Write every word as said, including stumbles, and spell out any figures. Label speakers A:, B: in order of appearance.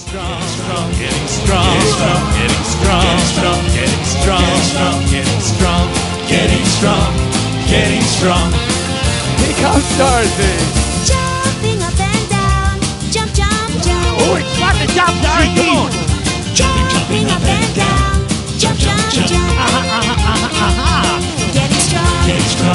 A: strong, strong, getting strong, strong, getting strong, strong, getting strong, strong, getting strong, getting strong, getting strong. Here comes Dorothy.
B: Jumping up and down, jump, jump, jump.
A: Oh, it's fun to jump, Dorothy. Come on.
B: Jumping up and down, jump, jump, jump.
A: Uh-huh, uh-huh, uh-huh, uh-huh.
B: Getting strong,
A: Getting strong.